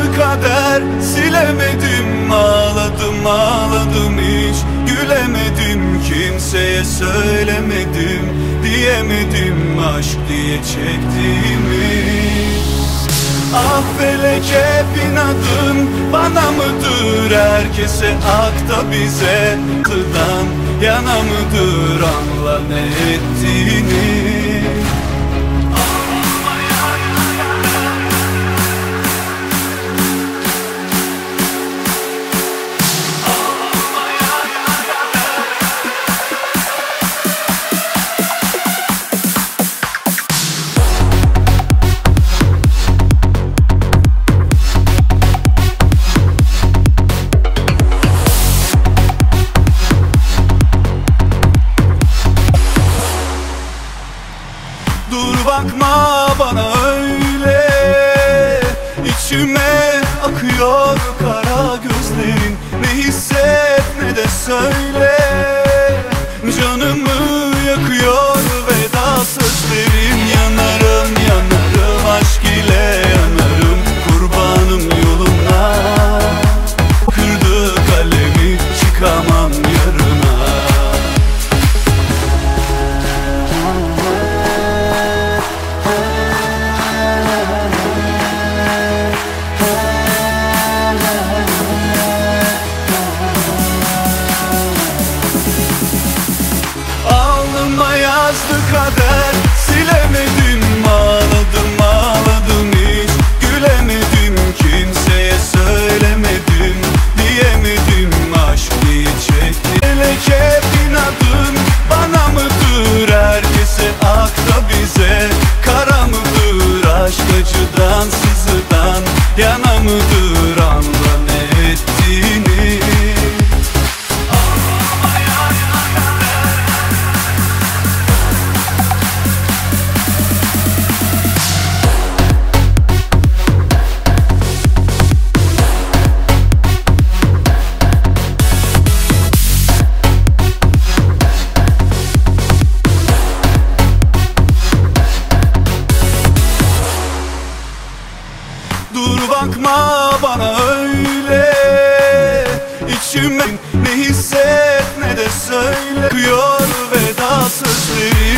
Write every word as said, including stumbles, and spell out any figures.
yazdı kader. Silemedim, ağladım ağladım, hiç gülemedim. Kimseye söylemedim, diyemedim aşk diye çektiğimi. Ah felek hep inadın bana mıdır? Herkese ak da bize kıldan yana mıdır? Anla ne ettiğini. Dur bakma bana öyle, içime akıyor kara gözlerin. Ne hisset ne de söyle, canımı yakıyor veda sözlerin. Yanarım yanarım aşk ile yanarım, kurbanım yoluna. Kırdı kalemi çıkamam yarına. Yazdı kader, silemedim, ağladım ağladım, hiç gülemedim. Kimseye söylemedim, diyemedim aşk diye çektim. Felek hep inadın bana mıdır? Herkese ak da bize kara mıdır? Aşk acıdan sızıdan yana mıdır? Anla ne ettiğini. Dur bakma bana öyle, içime ne hisset ne de söyle. Akıyor veda sözleri.